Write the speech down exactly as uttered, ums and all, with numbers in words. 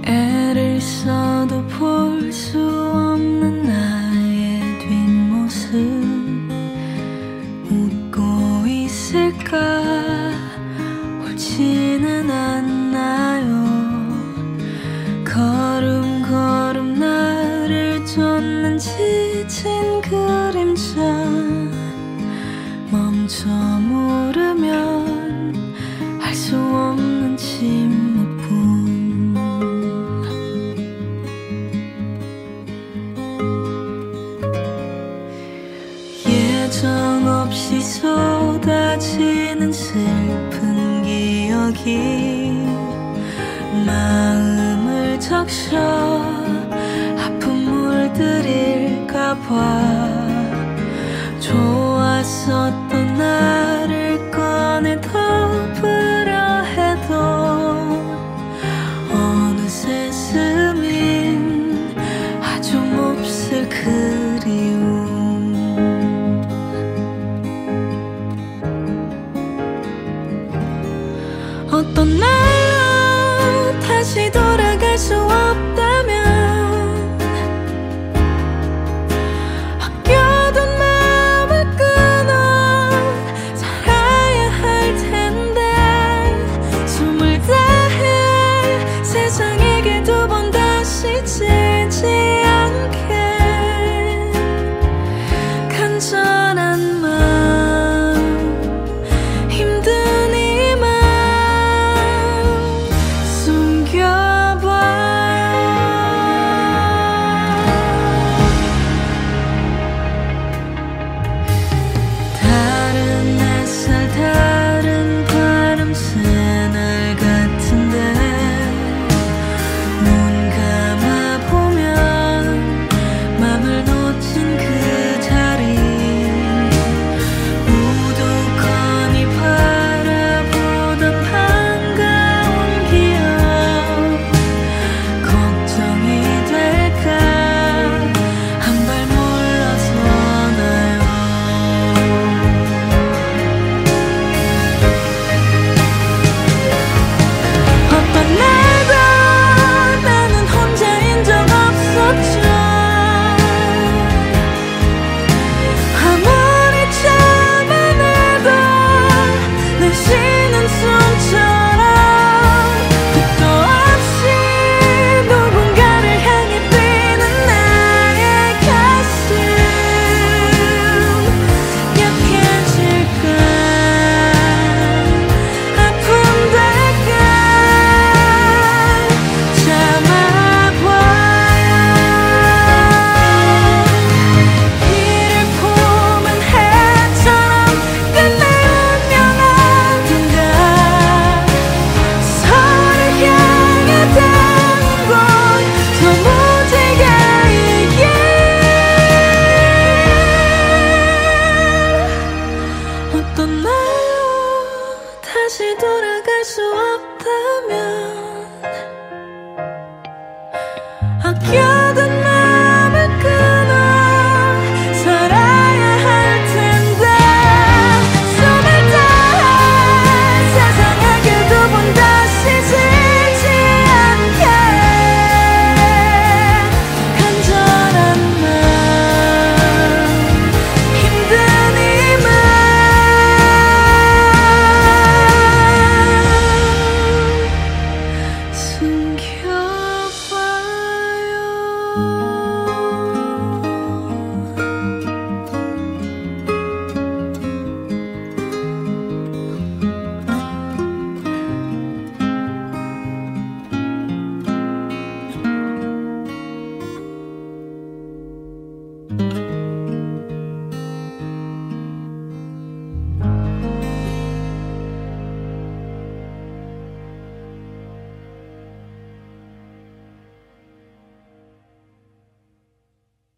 애를 써도 볼 수 없는 나의 뒷모습 웃고 있을까 옳지는 않나요. 걸음걸음 나를 쫓는 지친 그림자 멈춰 모르면 할 수 없는 침묵뿐. 예정 없이 쏟아지는 슬픈 기억이 마음을 적셔 아픔 물들일까봐 좋았었던 나를 꺼내 덮으려 해도 어느새 스민 아주 몹쓸 그리움. 어떤 날로 다시 돌아갈 수 없다면 아껴둔 마음을 끊어 살아야 할 텐데 숨을 다해 세상에게 두 번 다시 질지 않게 간절한 마음 힘든 이 마음 숨겨봐요. 다른 햇살 다른 바람 새날 같은데 눈 감아보면 맘을 놓친 그 자리 우두커니 바라보던 반가운 기억 걱정이 될까 한 발 물러서나요. 어떤 날도 나는 혼자인 적 없었죠. 아무리 참아내도 내 쉬는 숨처럼 끝도 없이 누군가를 향해 뛰는 나의 가슴 약해질까 아픔 될까 참아봐요. 이를 품은 해처럼 끝내 운명 어딘가 서로를 향해 닿는 곳 더 무지개이길. 어떤 날로 다시 돌아갈 수 없다면 아껴